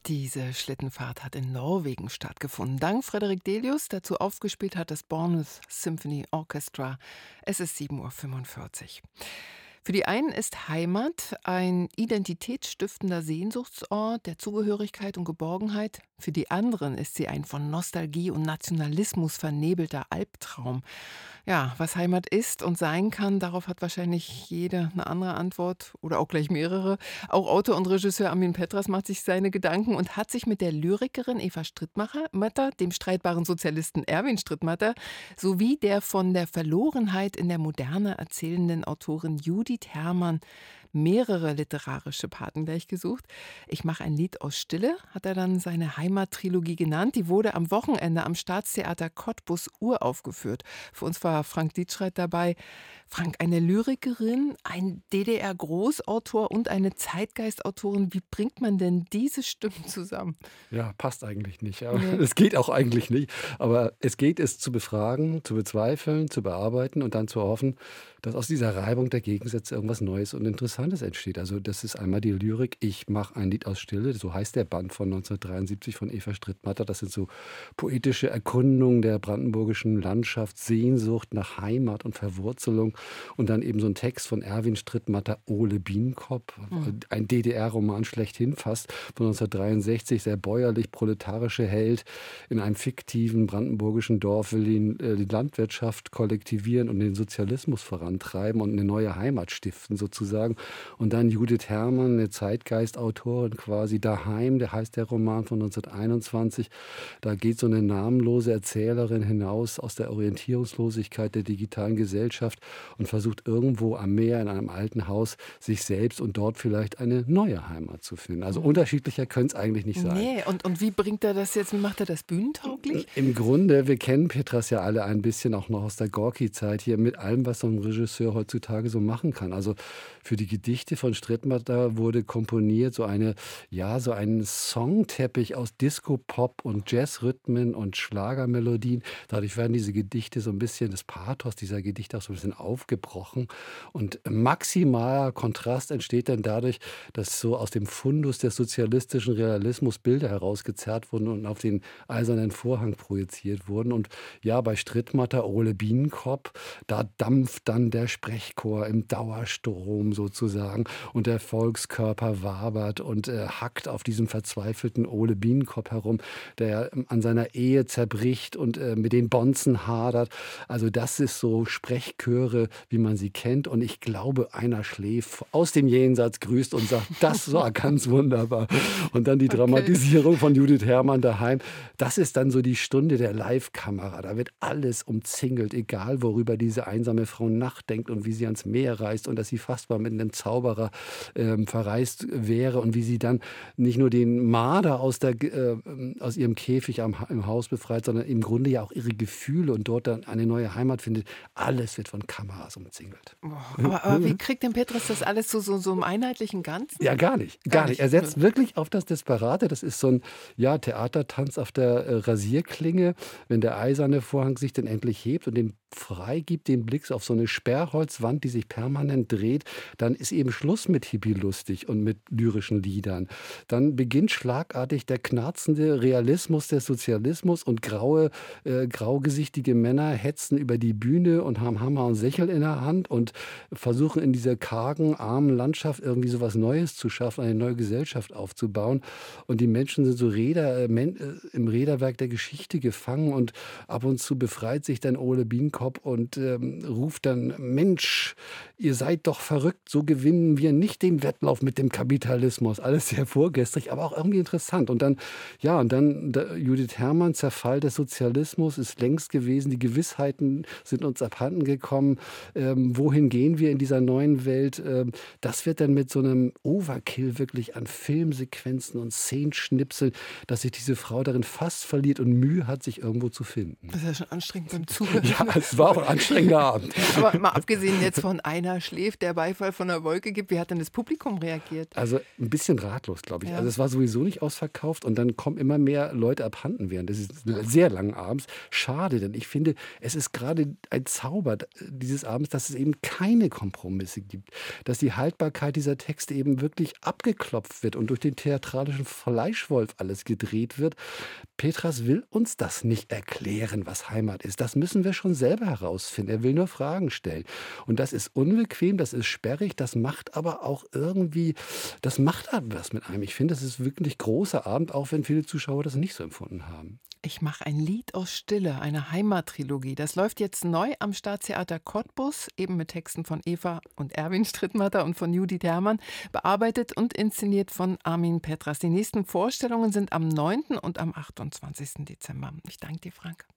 Diese Schlittenfahrt hat in Norwegen stattgefunden. Dank Frederik Delius, dazu aufgespielt hat das Bournemouth Symphony Orchestra. Es ist 7:45 Uhr. Für die einen ist Heimat ein identitätsstiftender Sehnsuchtsort der Zugehörigkeit und Geborgenheit. Für die anderen ist sie ein von Nostalgie und Nationalismus vernebelter Albtraum. Ja, was Heimat ist und sein kann, darauf hat wahrscheinlich jeder eine andere Antwort oder auch gleich mehrere. Auch Autor und Regisseur Armin Petras macht sich seine Gedanken und hat sich mit der Lyrikerin Eva Strittmatter, dem streitbaren Sozialisten Erwin Strittmatter sowie der von der Verlorenheit in der Moderne erzählenden Autorin Judith Herrmann mehrere literarische Paten gleich gesucht. Ich mache ein Lied aus Stille, hat er dann seine Heimattrilogie genannt. Die wurde am Wochenende am Staatstheater Cottbus uraufgeführt. Für uns war Frank Dietschreit dabei. Frank, eine Lyrikerin, ein DDR-Großautor und eine Zeitgeistautorin. Wie bringt man denn diese Stimmen zusammen? Ja, passt eigentlich nicht. Aber Nee. es geht auch eigentlich nicht. Aber es geht, es zu befragen, zu bezweifeln, zu bearbeiten und dann zu hoffen, dass aus dieser Reibung der Gegensätze irgendwas Neues und Interessantes entsteht. Also das ist einmal die Lyrik. Ich mache ein Lied aus Stille. So heißt der Band von 1973 von Eva Strittmatter. Das sind so poetische Erkundungen der brandenburgischen Landschaft, Sehnsucht nach Heimat und Verwurzelung. Und dann eben so ein Text von Erwin Strittmatter, Ole Bienenkopf, ein DDR-Roman schlechthin fast, von 1963, sehr bäuerlich-proletarische Held. In einem fiktiven brandenburgischen Dorf will ihn die Landwirtschaft kollektivieren und den Sozialismus vorantreiben und eine neue Heimat stiften sozusagen. Und dann Judith Herrmann, eine Zeitgeistautorin quasi, Daheim, der heißt der Roman von 1921. Da geht so eine namenlose Erzählerin hinaus aus der Orientierungslosigkeit der digitalen Gesellschaft und versucht irgendwo am Meer in einem alten Haus sich selbst und dort vielleicht eine neue Heimat zu finden. Also unterschiedlicher könnte es eigentlich nicht sein. Nee, und wie bringt er das jetzt, wie macht er das bühnentauglich? Im Grunde, wir kennen Petras ja alle ein bisschen auch noch aus der Gorki-Zeit hier mit allem, was so ein Regisseur heutzutage so machen kann. Also für die Gedichte von Strittmatter wurde komponiert so ein Songteppich aus Disco, Pop und Jazzrhythmen und Schlagermelodien. Dadurch werden diese Gedichte so ein bisschen, das Pathos dieser Gedichte auch so ein bisschen aufgebrochen. Und maximaler Kontrast entsteht dann dadurch, dass so aus dem Fundus des sozialistischen Realismus Bilder herausgezerrt wurden und auf den eisernen Vorhang projiziert wurden. Und ja, bei Strittmatter, Ole Bienenkopf, da dampft dann der Sprechchor im Dauerstrom sozusagen und der Volkskörper wabert und hackt auf diesem verzweifelten Ole Bienenkopf herum, der an seiner Ehe zerbricht und mit den Bonzen hadert. Also das ist so Sprechchöre, wie man sie kennt. Und ich glaube, einer schläft aus dem Jenseits, grüßt und sagt, das war ganz wunderbar. Und dann die Okay. Dramatisierung von Judith Herrmann Daheim. Das ist dann so die Stunde der Live-Kamera. Da wird alles umzingelt, egal worüber diese einsame Frau nachdenkt und wie sie ans Meer reist und dass sie fast mal mit einem Zauberer verreist wäre und wie sie dann nicht nur den Marder aus ihrem Käfig im Haus befreit, sondern im Grunde ja auch ihre Gefühle und dort dann eine neue Heimat findet. Alles wird von Kameras umzingelt. Boah, aber wie kriegt denn Petras das alles so im einheitlichen Ganzen? Ja, gar nicht, Gar gar nicht. nicht. Er setzt wirklich auf das Desperate. Das ist so ein, ja, Theatertanz auf der Rasierklinge, wenn der eiserne Vorhang sich dann endlich hebt und den freigibt, den Blick auf so eine Sperrholzwand, die sich permanent dreht, dann ist eben Schluss mit Hippie-lustig und mit lyrischen Liedern. Dann beginnt schlagartig der knarzende Realismus des Sozialismus und graugesichtige Männer hetzen über die Bühne und haben Hammer und Sächel in der Hand und versuchen in dieser kargen, armen Landschaft irgendwie so was Neues zu schaffen, eine neue Gesellschaft aufzubauen. Und die Menschen sind so im Räderwerk der Geschichte gefangen und ab und zu befreit sich dann Ole Bienenkopf und ruft dann, Mensch, ihr seid doch verrückt, so gewinnen wir nicht den Wettlauf mit dem Kapitalismus. Alles sehr vorgestrig, aber auch irgendwie interessant. Und dann, ja, Judith Herrmann, Zerfall des Sozialismus ist längst gewesen, die Gewissheiten sind uns abhanden gekommen. Wohin gehen wir in dieser neuen Welt? Das wird dann mit so einem Overkill wirklich an Filmsequenzen und Szenenschnipseln, dass sich diese Frau darin fast verliert und Mühe hat, sich irgendwo zu finden. Das ist ja schon anstrengend beim Zuhören. Ja, es war auch ein anstrengender Abend. Aber Mal abgesehen jetzt von Einer schläft, der Beifall von der Wolke gibt, wie hat denn das Publikum reagiert? Also ein bisschen ratlos, glaube ich. Also Ja. es war sowieso nicht ausverkauft und dann kommen immer mehr Leute abhanden während des sehr langen Abends. Schade, denn ich finde, es ist gerade ein Zauber dieses Abends, dass es eben keine Kompromisse gibt, dass die Haltbarkeit dieser Texte eben wirklich abgeklopft wird und durch den theatralischen Fleischwolf alles gedreht wird. Petras will uns das nicht erklären, was Heimat ist. Das müssen wir schon selber herausfinden. Er will nur Fragen stellen. Und das ist unbequem, das ist sperrig, das macht aber auch irgendwie, das macht etwas mit einem. Ich finde, das ist wirklich großer Abend, auch wenn viele Zuschauer das nicht so empfunden haben. Ich mache ein Lied aus Stille, eine Heimattrilogie. Das läuft jetzt neu am Staatstheater Cottbus, eben mit Texten von Eva und Erwin Strittmatter und von Judith Herrmann, bearbeitet und inszeniert von Armin Petras. Die nächsten Vorstellungen sind am 9. und am 28. Dezember. Ich danke dir, Frank.